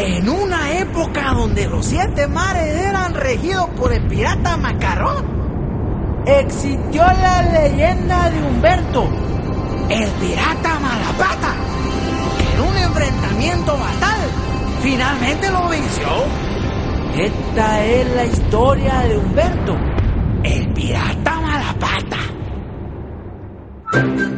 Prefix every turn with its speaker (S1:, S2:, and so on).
S1: En una época donde los 7 mares eran regidos por el pirata Macarrón, existió la leyenda de Humberto, el pirata Malapata, que en un enfrentamiento fatal finalmente lo venció. Esta es la historia de Humberto, el pirata Malapata.